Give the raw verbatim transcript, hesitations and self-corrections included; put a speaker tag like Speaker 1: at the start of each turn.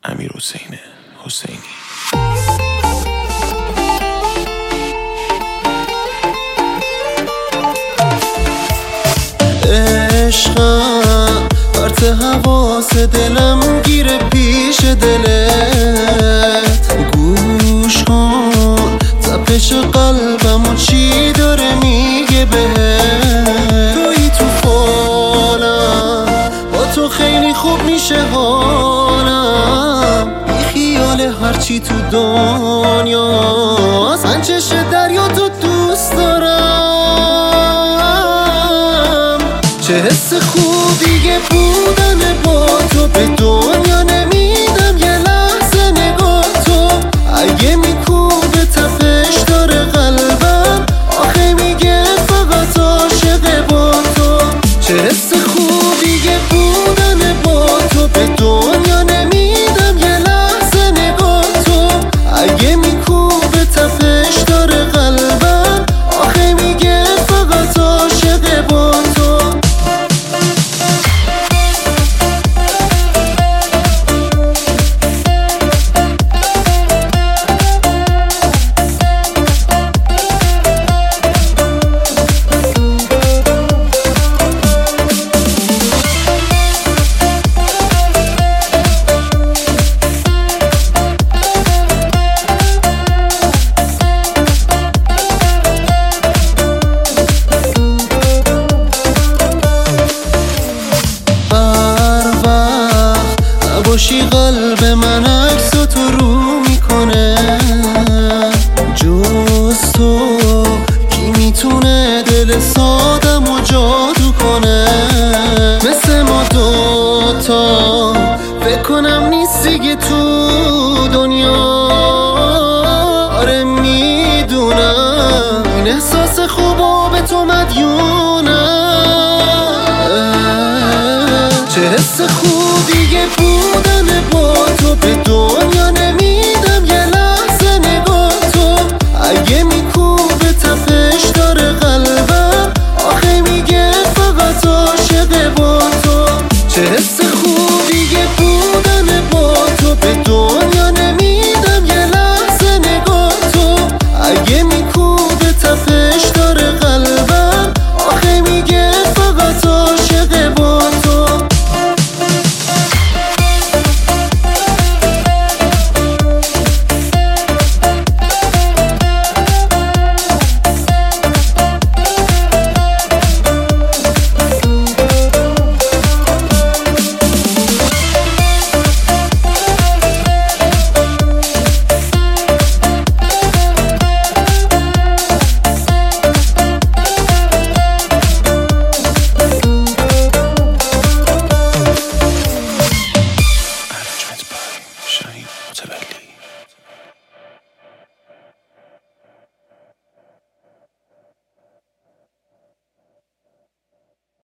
Speaker 1: امیر حسین حسینی.
Speaker 2: عشقم پرت حواس دلم گیره پیش دلت، گوش کن تپش قلبم و چی داره میگه بهت. تویی تو فالم، با تو خیلی خوب میشه حالم، بی خیال هرچی تو دنیا، من چش دریا تو دوست دارم. چه حس خوبیه بودن با تو، به دنیا نمیدم یه لحظه نگاه تو. اگه میکوبه تپش داره قلبم، آخه میگه فقط عاشق با تو. چه حس خوبیه بودن با تو، به دنیا نمیدم یه لحظه نگاه تو. اگه میکوبه تپش داره قلبم، آخه میگه فقط عاشق با تو. باشی قلب من عکس تو رو میکنه، جز تو کی میتونه دل سادم و جادو کنه. مثل ما دوتا فکر کنم نیست دیگه تو دنیا. آره میدونم این احساس خوبو به تو مدیونم. چه حس خوبیه بود